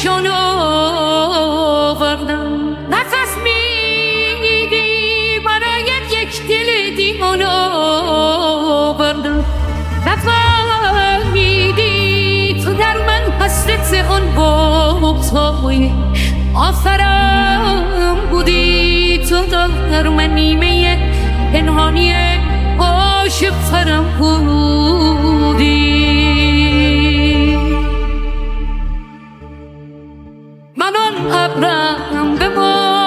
نشان آوردم، نفس میدی برای یک دل دیوانه آوردم، نفهمیدی تو در من حسرت آن بغضای آخرم بودی، تو در من نیمه پنهانی عاشق فرم بودی. من آن ابرم به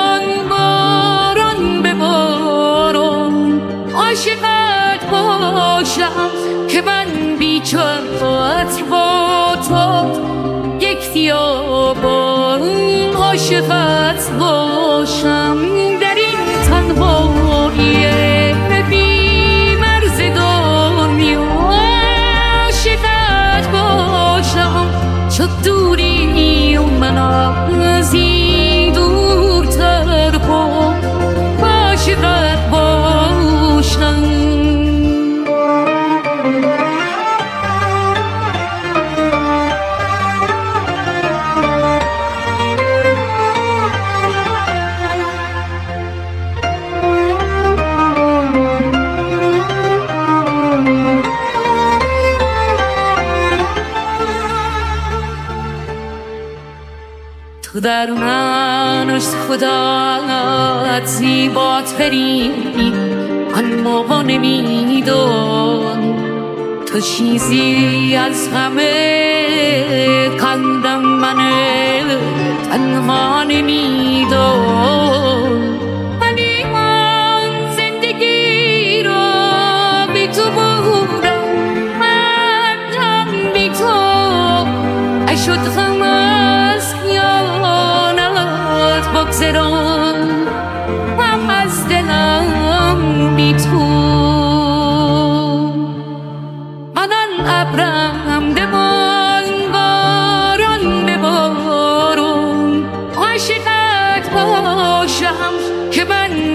باران به باران عاشقت باشم که من بیچارت با تو یک خیابان عاشقت باشم، در این تنهایی بی مرز دنیا عاشقت باشم، چو دوری و من از این دورتر با عاشقت باشم. تو در من از خودت زیباتری آن موقع نمیدان، تو چیزی از همه کندم من تنها نمیدان، ولی من زندگی را بی تو بودم، من بی تو اشد غم از خیانت بگذران، هم از دلم بی تو. من آن ابرم به باران به باران عاشقت باشم که من